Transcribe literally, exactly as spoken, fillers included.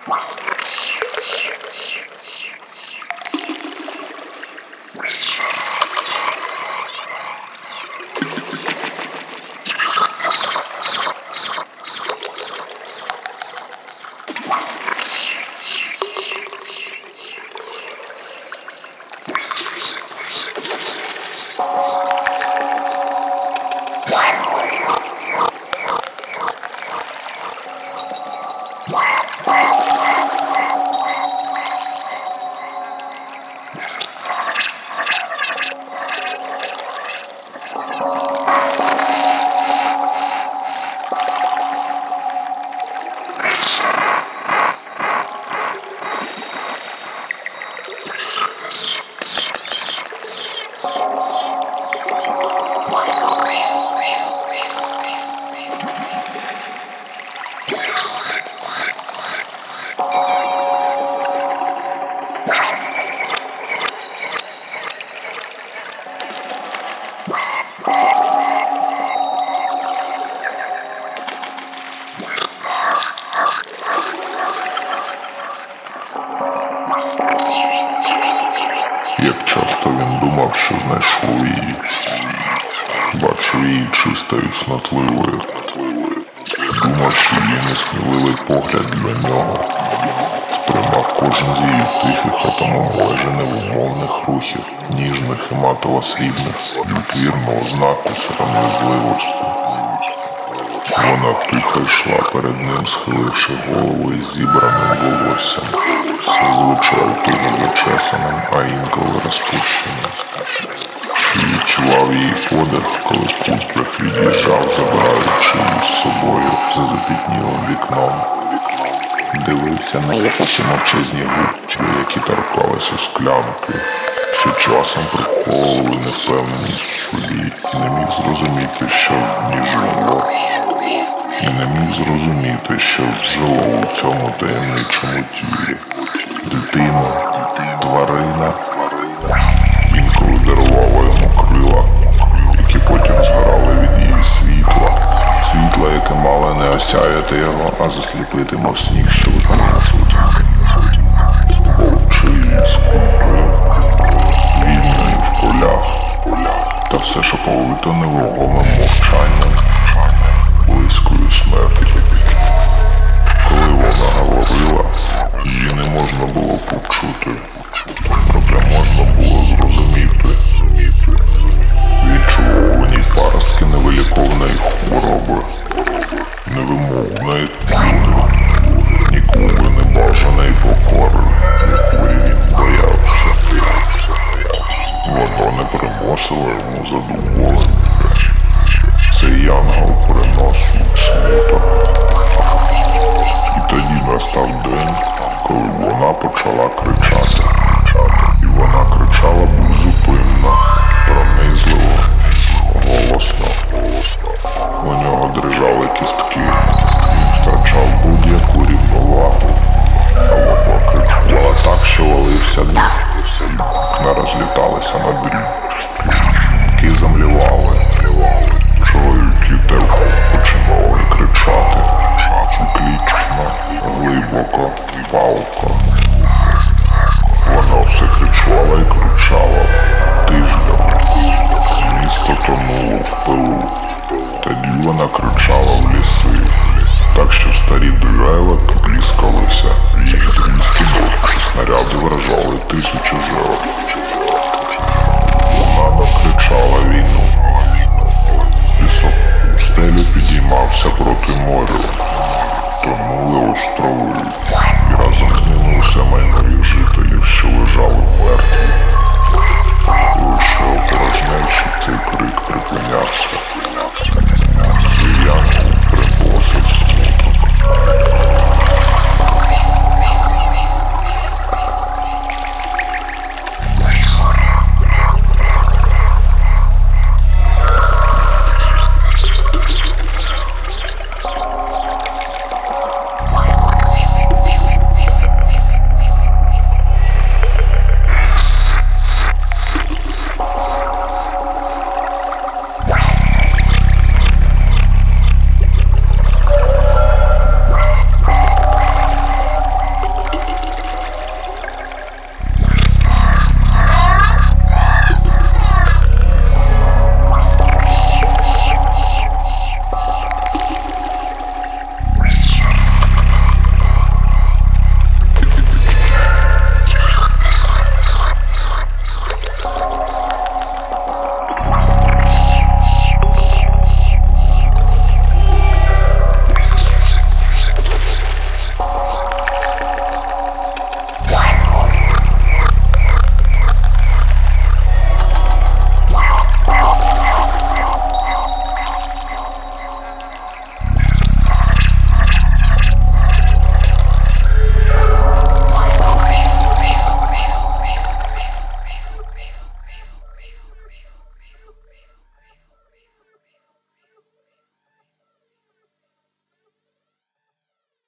Як часто він думав, що знайшов її, бачив її чистою, снотливою, думав, що її несміливий погляд для нього сприймав кожен з її тихих, а тому майже невимовних рухів, ніжних і матово-срібних, як вірного знаку сором'язливості. Вона тихо йшла перед ним, схиливши голову із зібраним волоссям, зазвичай туго зачесаним, а інколи розпущеним. Чи відчував її подих, коли кутлях від'їжджав, забираючи її з собою за запітнілим вікном. Дивився на її мовчазні губки, які торкалися склянки, що часом приховували невпевненість в собі, і не міг зрозуміти, що в ній жило. І не міг зрозуміти, що жило у цьому таємничому тілі. Дитина, тварина, інколи дарувала йому крила, які потім згорали від її світла. Світла, яке мало не осяяти його, а засліпити, мов сніг, що випадає суть. Вовчий, скупи, вільної в полях, та все ж оповито невагомим мовчанням, близькою смерті. Коли вона говорила, її не можна було почути, проте можна було зрозуміти. Відчував у ній паростки невиліковної хвороби, невимовної тіни, ніколи не бажаної покори, якої він боявся. Воно не примусило йому задоволення. Цей янгол приносив смуток. І тоді настав день, коли вона почала кричати. І вона кричала беззупинно, пронизливо, голосно. У нього дрижали кістки, він втрачав будь-яку рівновагу. А вона кричала так, що валився дим. Вікна розліталися на дріб. Які замлівали. Чоловіки теж починали кричати. Клічно, глибоко, палко. Вона все кричала і кричала тижнями. Місто тонуло в пилу. Тоді вона кричала в ліси, так що старі дерева попліскалися. Її дрізки, мовчі снаряди вражали тисячі жертв. Вона накричала війну. Пісок у стелі підіймався проти моря. Тонули острови, і разом з ними усе майно їх жителів, що лежали мертві. І лише у порожнечі цей крик припинявся.